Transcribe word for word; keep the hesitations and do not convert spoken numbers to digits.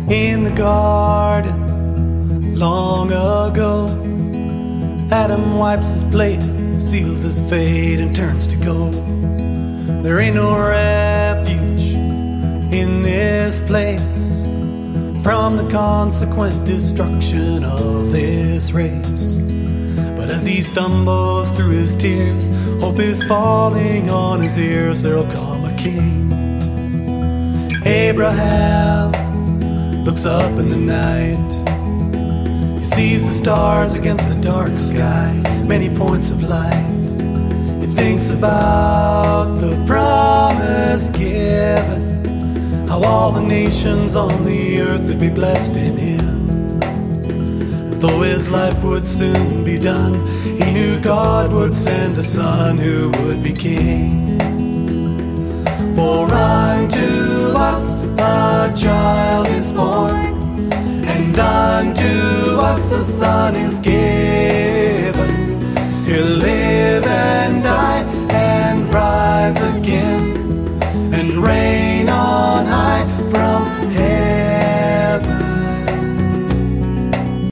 In the garden long ago, Adam wipes his plate, seals his fate, and turns to go. There ain't no refuge in this place from the consequent destruction of this race. But as he stumbles through his tears, hope is falling on his ears. There'll come a king. Abraham looks up in the night. He sees the stars against the dark sky, many points of light. He thinks about the promise given, how all the nations on the earth would be blessed in him. And though his life would soon be done, he knew God would send a son who would be king. For unto us a child is born, and unto us a son is given.